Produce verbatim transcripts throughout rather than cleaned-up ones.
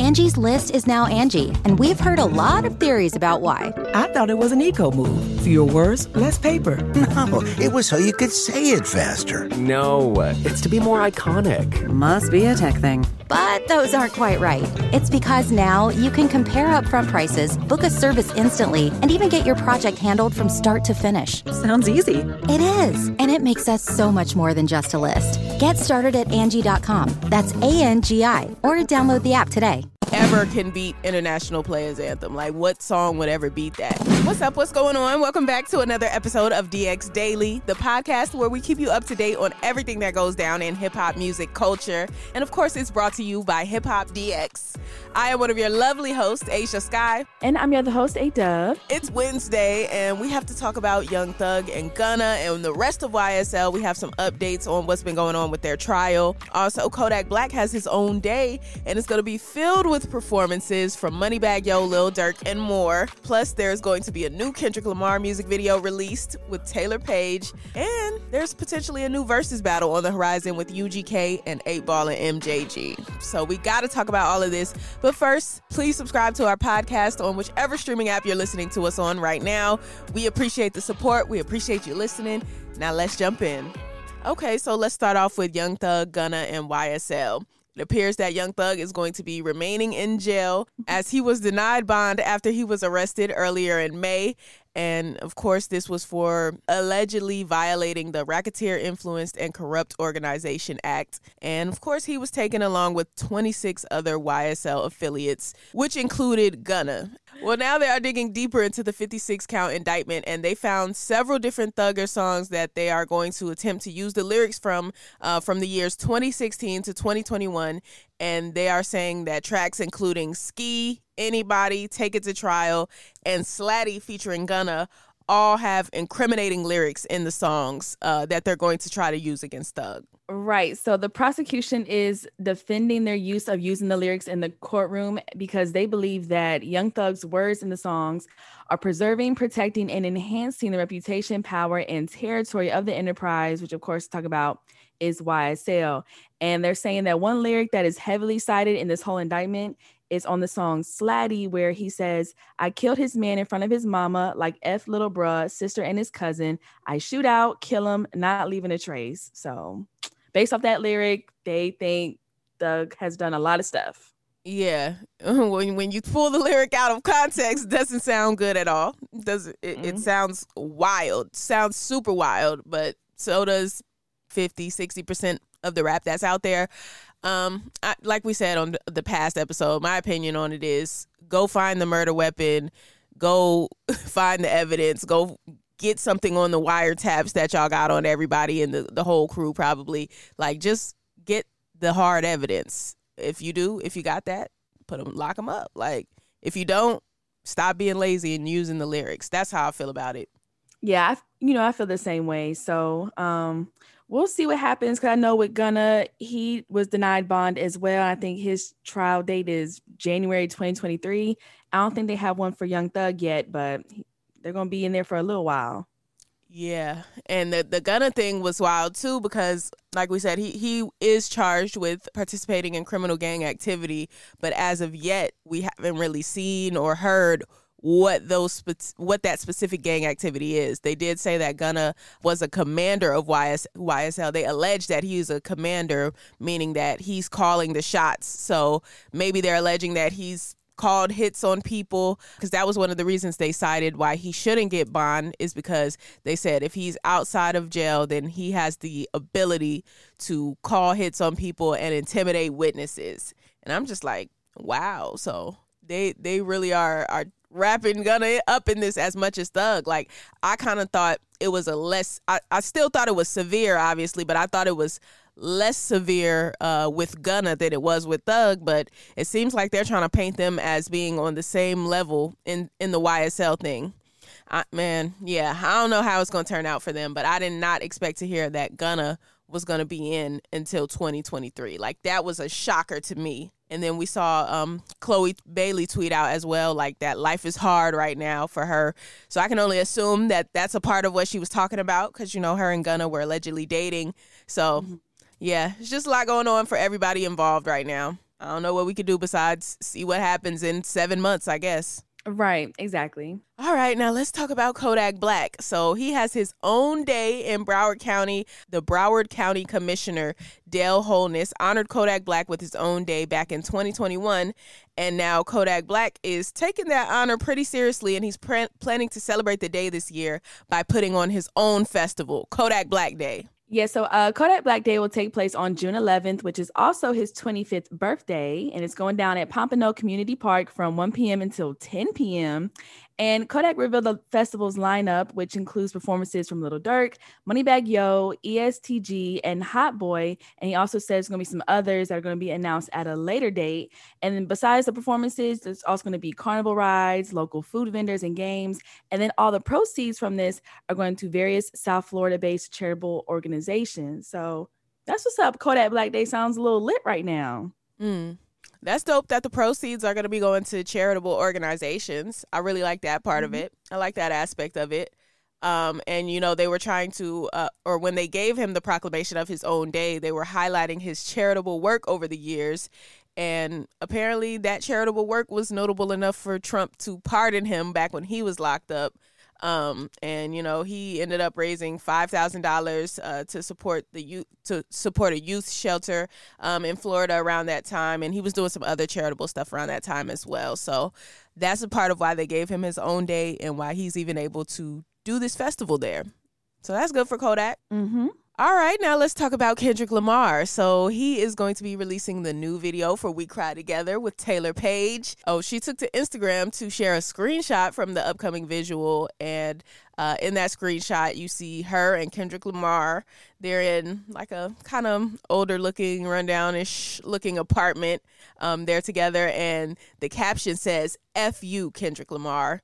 Angie's List is now Angie, and we've heard a lot of theories about why. I thought it was an eco move. Fewer words, less paper. No, it was so you could say it faster. No, it's to be more iconic. Must be a tech thing. But those aren't quite right. It's because now you can compare upfront prices, book a service instantly, and even get your project handled from start to finish. Sounds easy. It is, and it makes us so much more than just a list. Get started at Angie dot com. That's A N G I, or download the app today. Ever can beat International Players Anthem. Like, what song would ever beat that? What's up? What's going on? Welcome back to another episode of D X Daily, the podcast where we keep you up to date on everything that goes down in hip-hop music culture. And of course, it's brought to you by Hip Hop D X. I am one of your lovely hosts, Aisha Sky. And I'm your other host, A-Dub. It's Wednesday, and we have to talk about Young Thug and Gunna and the rest of Y S L. We have some updates on what's been going on with their trial. Also, Kodak Black has his own day, and it's going to be filled with performances from Moneybagg Yo, Lil Durk, and more. Plus, there's going to be a new Kendrick Lamar music video released with Taylor Page, and there's potentially a new versus battle on the horizon with U G K and eight ball and M J G. So we got to talk about all of this. But first, please subscribe to our podcast on whichever streaming app you're listening to us on right now. We appreciate the support. We appreciate you listening. Now let's jump in. Okay, so let's start off with Young Thug, Gunna, and Y S L. It appears that Young Thug is going to be remaining in jail as he was denied bond after he was arrested earlier in May. And of course, this was for allegedly violating the Racketeer Influenced and Corrupt Organization Act. And of course, he was taken along with twenty-six other Y S L affiliates, which included Gunna. Well, now they are digging deeper into the fifty-six count indictment, and they found several different Thugger songs that they are going to attempt to use the lyrics from uh, from the years twenty sixteen to twenty twenty-one. And they are saying that tracks including Ski, Anybody, Take It to Trial, and Slatty featuring Gunna all have incriminating lyrics in the songs uh, that they're going to try to use against Thug. Right. So the prosecution is defending their use of using the lyrics in the courtroom because they believe that Young Thug's words in the songs are preserving, protecting, and enhancing the reputation, power, and territory of the enterprise, which of course talk about is Y S L. And they're saying that one lyric that is heavily cited in this whole indictment is on the song Slatty, where he says, I killed his man in front of his mama, like F little bruh, sister, and his cousin. I shoot out, kill him, not leaving a trace. So based off that lyric, they think Thug has done a lot of stuff. Yeah. When when you pull the lyric out of context, it doesn't sound good at all. Does it, mm-hmm. It sounds wild. Sounds super wild, but so does fifty, sixty percent of the rap that's out there. Um, I, like we said on the past episode, my opinion on it is go find the murder weapon, go find the evidence, go get something on the wiretaps that y'all got on everybody and the, the whole crew probably. Like, just get the hard evidence. If you do, if you got that, put them, lock them up. Like, if you don't, stop being lazy and using the lyrics. That's how I feel about it. Yeah, I, you know, I feel the same way. So, um, we'll see what happens, because I know with Gunna, he was denied bond as well. I think his trial date is January twenty twenty-three. I don't think they have one for Young Thug yet, but they're going to be in there for a little while. Yeah, and the, the Gunna thing was wild, too, because, like we said, he, he is charged with participating in criminal gang activity, but as of yet, we haven't really seen or heard what those what that specific gang activity is. They did say that Gunna was a commander of Y S, Y S L. They allege that he's a commander, meaning that he's calling the shots. So maybe they're alleging that he's called hits on people, because that was one of the reasons they cited why he shouldn't get bond, is because they said if he's outside of jail, then he has the ability to call hits on people and intimidate witnesses. And I'm just like, wow. So they they really are are wrapping Gunna up in this as much as Thug. Like, I kind of thought it was a less, I, I still thought it was severe, obviously, but I thought it was less severe uh, with Gunna than it was with Thug. But it seems like they're trying to paint them as being on the same level in, in the Y S L thing. I, man, yeah, I don't know how it's going to turn out for them, but I did not expect to hear that Gunna was going to be in until twenty twenty-three. Like, that was a shocker to me. And then we saw um, Chloe Bailey tweet out as well, like, that life is hard right now for her. So I can only assume that that's a part of what she was talking about, because, you know, her and Gunna were allegedly dating. So, mm-hmm. yeah, it's just a lot going on for everybody involved right now. I don't know what we could do besides see what happens in seven months, I guess. Right, exactly. All right, now let's talk about Kodak Black. So he has his own day in Broward County. The Broward County Commissioner, Dale Holness, honored Kodak Black with his own day back in twenty twenty-one. And now Kodak Black is taking that honor pretty seriously, and he's pre- planning to celebrate the day this year by putting on his own festival, Kodak Black Day. Yeah, so uh, Kodak Black Day will take place on June eleventh, which is also his twenty-fifth birthday, and it's going down at Pompano Community Park from one p.m. until ten p.m. And Kodak revealed the festival's lineup, which includes performances from Lil Durk, Moneybagg Yo, E S T G, and Hot Boy. And he also says there's going to be some others that are going to be announced at a later date. And then besides the performances, there's also going to be carnival rides, local food vendors, and games. And then all the proceeds from this are going to various South Florida-based charitable organizations. So that's what's up. Kodak Black Day sounds a little lit right now. Mm. That's dope that the proceeds are going to be going to charitable organizations. I really like that part mm-hmm. of it. I like that aspect of it. Um, and, you know, they were trying to, uh, or when they gave him the proclamation of his own day, they were highlighting his charitable work over the years. And apparently that charitable work was notable enough for Trump to pardon him back when he was locked up. Um, and, you know, he ended up raising five thousand dollars uh, to support the youth, to support a youth shelter um, in Florida around that time. And he was doing some other charitable stuff around that time as well. So that's a part of why they gave him his own day and why he's even able to do this festival there. So that's good for Kodak. Mm-hmm. All right, now let's talk about Kendrick Lamar. So he is going to be releasing the new video for We Cry Together with Taylor Page. Oh, she took to Instagram to share a screenshot from the upcoming visual. And uh, in that screenshot, you see her and Kendrick Lamar. They're in like a kind of older looking, rundown-ish looking apartment. Um, they're together. And the caption says, F you, Kendrick Lamar.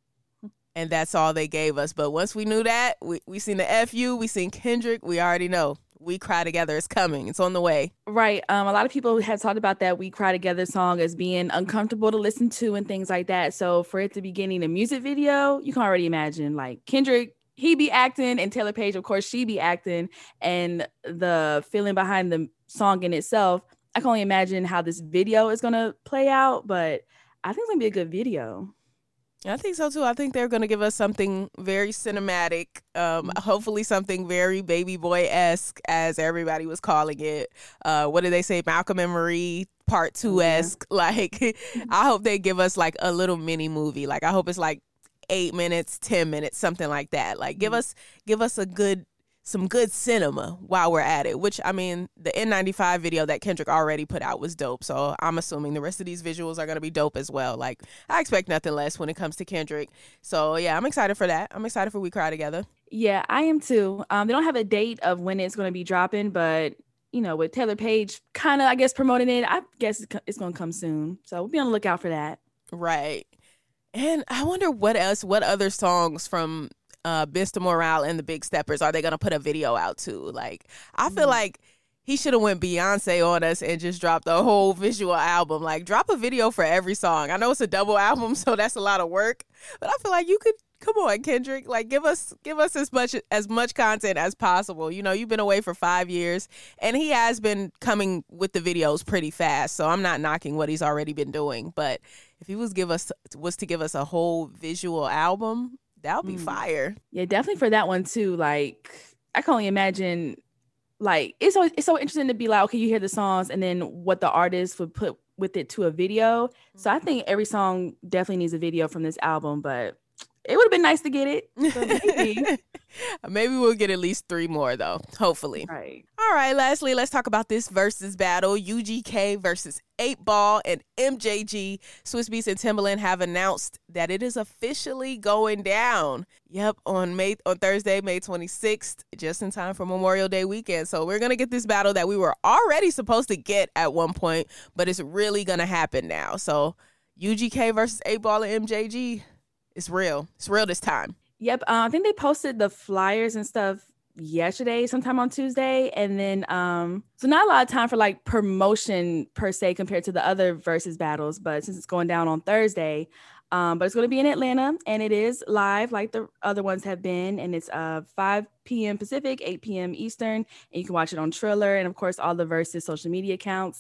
And that's all they gave us. But once we knew that, we, we seen the F U, we seen Kendrick, we already know. We Cry Together is coming. It's on the way. Right. Um, a lot of people had talked about that We Cry Together song as being uncomfortable to listen to and things like that. So for it to be getting a music video, you can already imagine like Kendrick, he be acting, and Taylor Page, of course, she be acting. And the feeling behind the song in itself, I can only imagine how this video is going to play out. But I think it's going to be a good video. I think so, too. I think they're going to give us something very cinematic, um, hopefully something very Baby Boy-esque, as everybody was calling it. Uh, what did they say? Malcolm and Marie part two-esque. Yeah. Like, I hope they give us, like, a little mini movie. Like, I hope it's, like, eight minutes, ten minutes, something like that. Like, give us give us a good... some good cinema while we're at it, which, I mean, the N ninety-five video that Kendrick already put out was dope. So I'm assuming the rest of these visuals are going to be dope as well. Like, I expect nothing less when it comes to Kendrick. So, yeah, I'm excited for that. I'm excited for We Cry Together. Yeah, I am too. Um, they don't have a date of when it's going to be dropping, but, you know, with Taylor Page kind of, I guess, promoting it, I guess it's going to come soon. So we'll be on the lookout for that. Right. And I wonder what else, what other songs from Uh, Mister Morale and the Big Steppers are they gonna put a video out to? Like, I feel mm. like he should have went Beyonce on us and just dropped a whole visual album. Like, drop a video for every song. I know it's a double album, so that's a lot of work, but I feel like you could, come on, Kendrick, like give us give us as much as much content as possible. You know, you've been away for five years, and he has been coming with the videos pretty fast. So I'm not knocking what he's already been doing, but if he was give us was to give us a whole visual album, that would be mm. fire. Yeah, definitely for that one too. Like, I can only imagine. Like, it's so it's so interesting to be like, okay, you hear the songs, and then what the artist would put with it to a video. So I think every song definitely needs a video from this album, but it would have been nice to get it. So maybe. Maybe we'll get at least three more, though, hopefully. Right. All right, lastly, let's talk about this versus battle. U G K versus eight ball and M J G. Swizz Beatz and Timbaland have announced that it is officially going down. Yep, on May on Thursday, May twenty-sixth, just in time for Memorial Day weekend. So we're going to get this battle that we were already supposed to get at one point, but it's really going to happen now. So U G K versus eight ball and M J G. It's real. It's real this time. Yep. Uh, I think they posted the flyers and stuff yesterday, sometime on Tuesday. And then, um, so not a lot of time for like promotion per se compared to the other versus battles. But since it's going down on Thursday, um, but it's going to be in Atlanta, and it is live like the other ones have been. And it's uh five p.m. Pacific, eight p.m. Eastern. And you can watch it on Triller and, of course, all the versus social media accounts.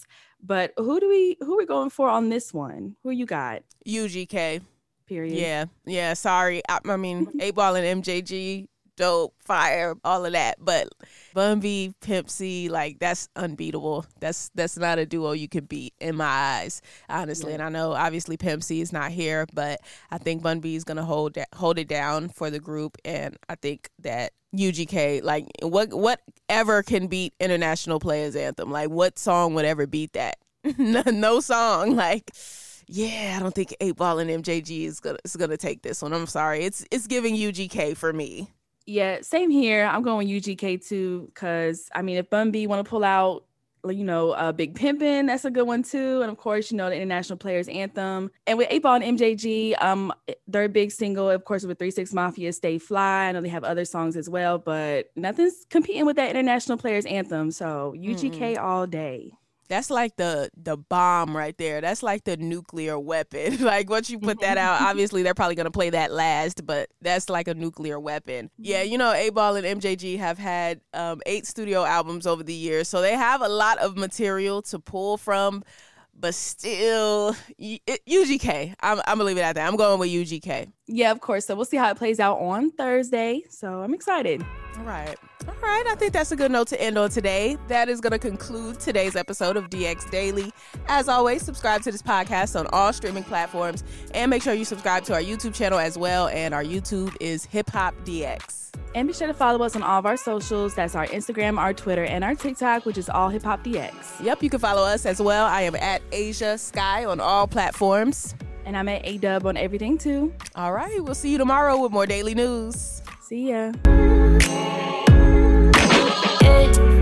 But who do we who are we going for on this one? Who you got? U G K. Period. Yeah. Yeah. Sorry. I, I mean, eight Ball and M J G, dope, fire, all of that. But Bun B, Pimp C, like, that's unbeatable. That's that's not a duo you can beat in my eyes, honestly. Yeah. And I know, obviously, Pimp C is not here, but I think Bun B is going to hold that, hold it down for the group. And I think that U G K, like, what whatever can beat International Players Anthem? Like, what song would ever beat that? no, no song. Like, yeah, I don't think eight Ball and M J G is gonna is gonna take this one. I'm sorry. It's it's giving U G K for me. Yeah, same here. I'm going U G K too, because I mean, if Bun B want to pull out, you know, uh, Big Pimpin', that's a good one too. And of course, you know, the International Players Anthem. And with eight Ball and M J G, um, their big single, of course, with three six Mafia, Stay Fly. I know they have other songs as well, but nothing's competing with that International Players Anthem. So U G K mm-hmm. all day. That's like the the bomb right there. That's like the nuclear weapon. Like, once you put that out, obviously they're probably going to play that last, but that's like a nuclear weapon. Yeah, you know, eight Ball and M J G have had um, eight studio albums over the years, so they have a lot of material to pull from, but still, U G K. I'm, I'm going to leave it at that. I'm going with U G K. Yeah, of course. So we'll see how it plays out on Thursday. So I'm excited. All right. All right. I think that's a good note to end on today. That is going to conclude today's episode of D X Daily. As always, subscribe to this podcast on all streaming platforms, and make sure you subscribe to our YouTube channel as well. And our YouTube is Hip Hop D X. And be sure to follow us on all of our socials. That's our Instagram, our Twitter, and our TikTok, which is all Hip Hop D X. Yep. You can follow us as well. I am at Asia Sky on all platforms. And I'm at A-Dub on everything too. All right. We'll see you tomorrow with more daily news. See ya. Yeah.